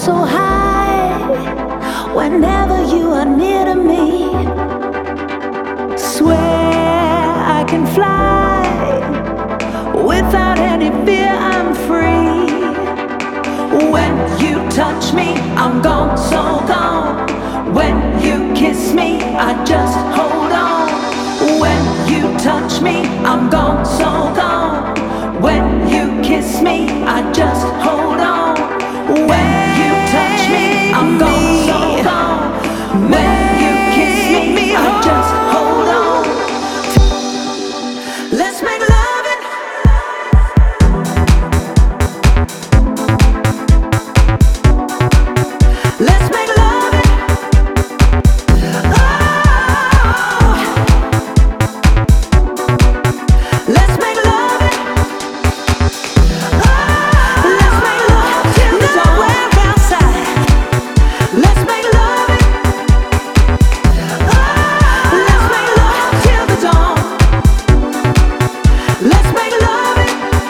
so high whenever you are near to me. Swear I can fly without any fear, I'm free. When you touch me, I'm gone, so gone. When you kiss me, I just hold on. When you touch me, I'm gone, so gone. When you kiss me, I just hold on. When you touch me, I'm gone, so gone. When you kiss me, I just hold on. Let's make loving. Let's make loving. Oh, let's make loving. Oh, let's make love till the nowhere outside. Let's make loving. Oh, let's make love till the dawn. Let's make loving.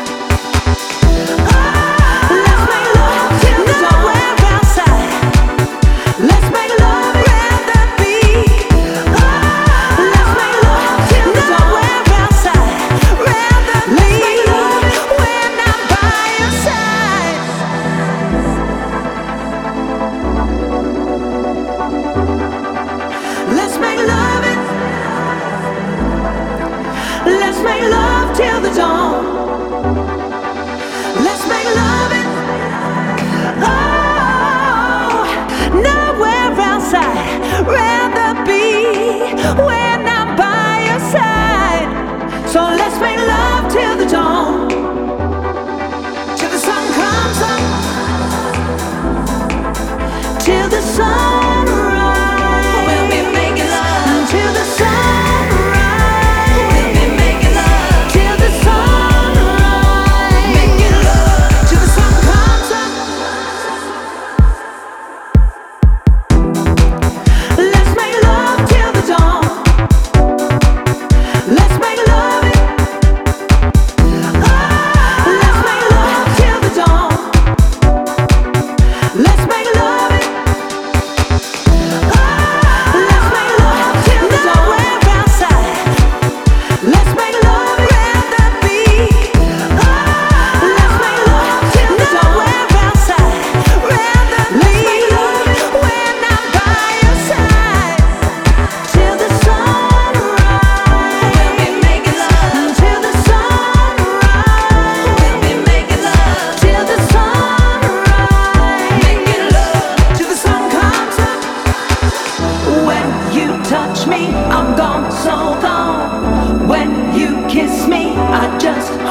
Oh, let's make love till the nowhere outside. Let's make love rather be. Oh, let's make love till the nowhere outside. Rather leave when I'm by your side. Let's make loving. Let's make love till the dawn. Let's make loving. Oh, nowhere outside. Rather be when I'm by your side. So let's make love till the dawn. Till the sun comes up. Till the sunrise. We'll be making love. Till the sunrise. We'll be making love. Till the sunrise. Making love. Till the sun comes up. Let's make love till the dawn. Let's make love. Oh, let's make love till the dawn. Let's make love. Oh, let's make love till the nowhere outside. Let's make love rather be. Oh, let's make love till the nowhere outside. Rather leave when I'm by your side. Till the sunrise. We'll be making love. Till the sunrise. We'll be making love. Till the sunrise. Making love. Till the sun comes up. When you touch me, I'm gone, so gone. When you kiss me, I just